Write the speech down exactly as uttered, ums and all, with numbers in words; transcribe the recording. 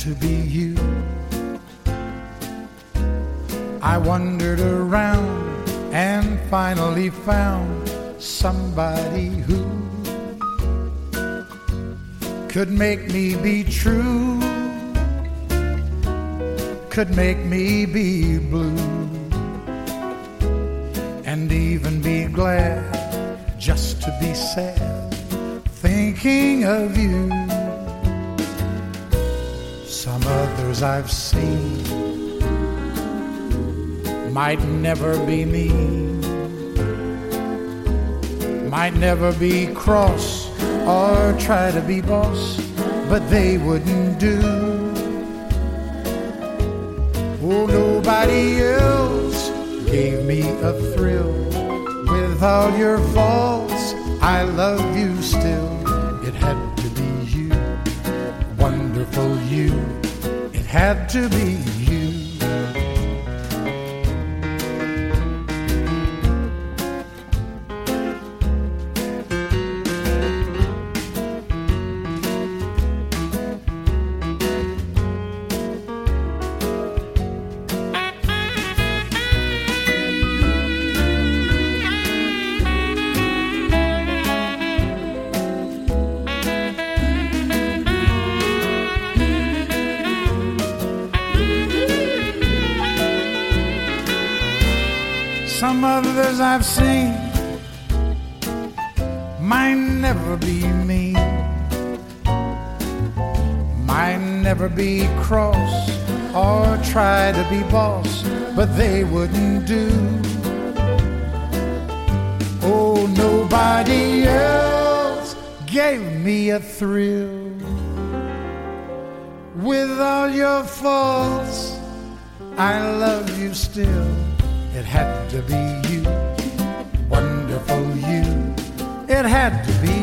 to be you. I wandered around and finally found somebody who could make me be true, could make me be blue, and even be glad just to be sad, thinking of you. Some others I've seen might never be me, might never be cross or try to be boss, but they wouldn't do. Oh, nobody else gave me a thrill. With all your faults, I love you still. It had to be you, wonderful you. It had to be you. Some others I've seen might never be mean, might never be cross or try to be boss, but they wouldn't do. Oh, nobody else gave me a thrill. With all your faults, I love you still. It had to be you, wonderful you. It had to be